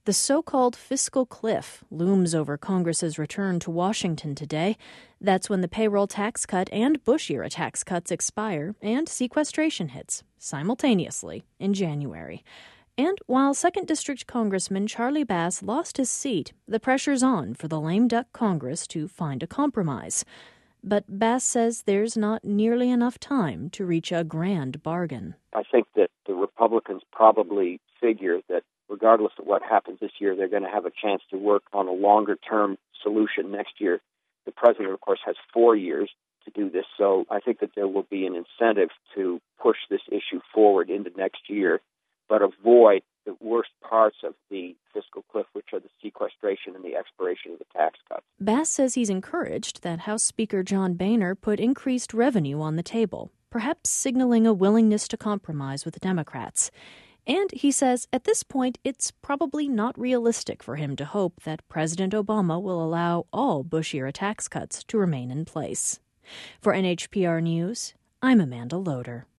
The so-called fiscal cliff looms over Congress's return to Washington today. That's when the payroll tax cut and Bush-era tax cuts expire and sequestration hits simultaneously in January. And while 2nd District Congressman Charlie Bass lost his seat, the pressure's on for the lame duck Congress to find a compromise. But Bass says there's not nearly enough time to reach a grand bargain. I think that the Republicans probably figure that regardless of what happens this year, they're going to have a chance to work on a longer-term solution next year. The president, of course, has 4 years to do this, so I think that there will be an incentive to push this issue forward into next year, but avoid the worst parts of the fiscal cliff, which are the sequestration and the expiration of the tax cuts. Bass says he's encouraged that House Speaker John Boehner put increased revenue on the table, perhaps signaling a willingness to compromise with the Democrats. And he says at this point it's probably not realistic for him to hope that President Obama will allow all Bush-era tax cuts to remain in place. For NHPR News, I'm Amanda Loader.